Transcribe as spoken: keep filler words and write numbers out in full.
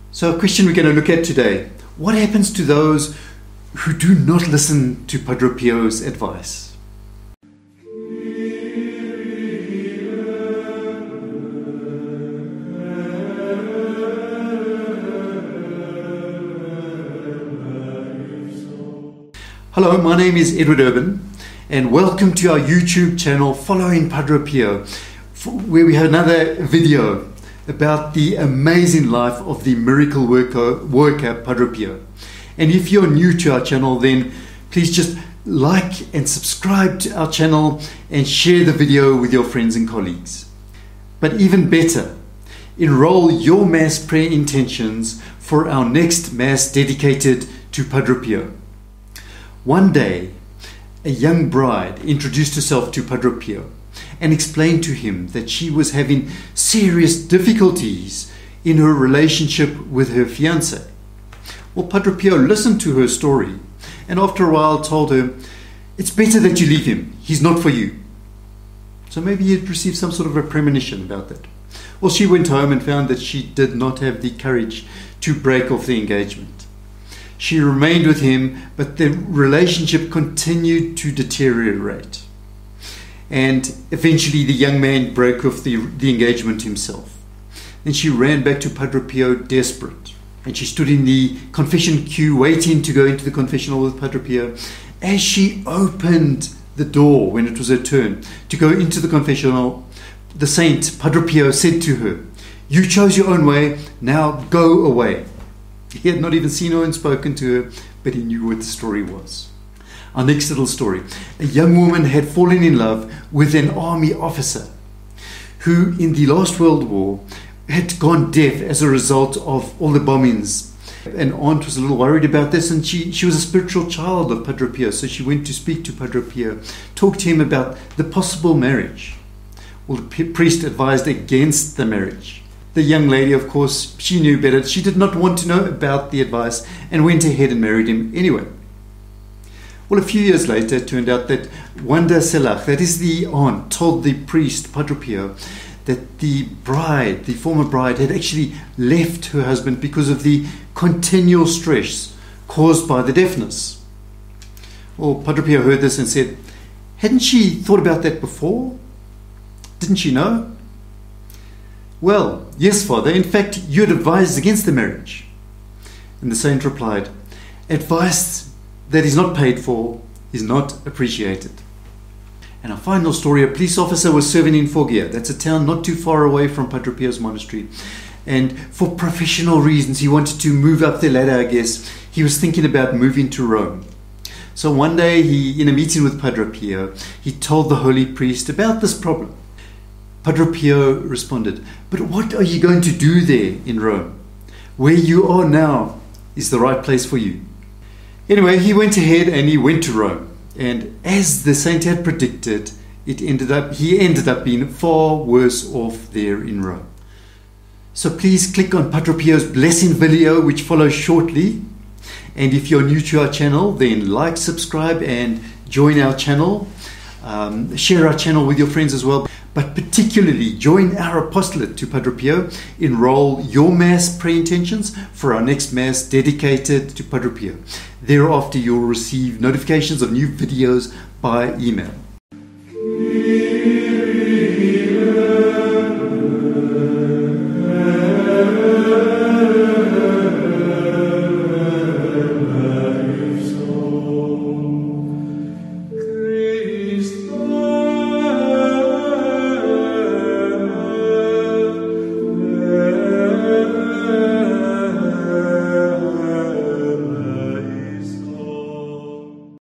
So a question we're going to look at today: what happens to those who do not listen to Padre Pio's advice? Hello, my name is Edward Urban, and welcome to our YouTube channel Following Padre Pio, where we have another video about the amazing life of the miracle worker, worker Padre Pio. And if you're new to our channel, then please just like and subscribe to our channel and share the video with your friends and colleagues. But even better, enroll your Mass prayer intentions for our next Mass dedicated to Padre Pio. One day, a young bride introduced herself to Padre Pio and explained to him that she was having serious difficulties in her relationship with her fiancé. Well, Padre Pio listened to her story and after a while told her, "It's better that you leave him. He's not for you." So maybe he had received some sort of a premonition about that. Well, she went home and found that she did not have the courage to break off the engagement. She remained with him, but the relationship continued to deteriorate. And eventually the young man broke off the, the engagement himself. Then she ran back to Padre Pio desperate. And she stood in the confession queue waiting to go into the confessional with Padre Pio. As she opened the door when it was her turn to go into the confessional, the saint, Padre Pio, said to her, "You chose your own way, now go away." He had not even seen her and spoken to her, but he knew what the story was. Our next little story. A young woman had fallen in love with an army officer who in the last World War had gone deaf as a result of all the bombings. An aunt was a little worried about this, and she, she was a spiritual child of Padre Pio, so she went to speak to Padre Pio, talked to him about the possible marriage. Well, the priest advised against the marriage. The young lady, of course, she knew better. She did not want to know about the advice and went ahead and married him anyway. Well, a few years later, it turned out that Wanda Selach, that is the aunt, told the priest, Padre Pio, that the bride, the former bride, had actually left her husband because of the continual stress caused by the deafness. Well, Padre Pio heard this and said, "Hadn't she thought about that before? Didn't she know?" "Well, yes, Father. In fact, you had advised against the marriage." And the saint replied, "Advice that is not paid for is not appreciated." And our final story: a police officer was serving in Foggia. That's a town not too far away from Padre Pio's monastery. And for professional reasons, he wanted to move up the ladder, I guess. He was thinking about moving to Rome. So one day, he, in a meeting with Padre Pio, he told the holy priest about this problem. Padre Pio responded, "But what are you going to do there in Rome? Where you are now is the right place for you." Anyway, he went ahead and he went to Rome. And as the saint had predicted, it ended up he ended up being far worse off there in Rome. So please click on Padre Pio's blessing video, which follows shortly. And if you're new to our channel, then like, subscribe, and join our channel. Um, share our channel with your friends as well. But particularly, join our apostolate to Padre Pio. Enroll your Mass prayer intentions for our next Mass dedicated to Padre Pio. Thereafter, you'll receive notifications of new videos by email.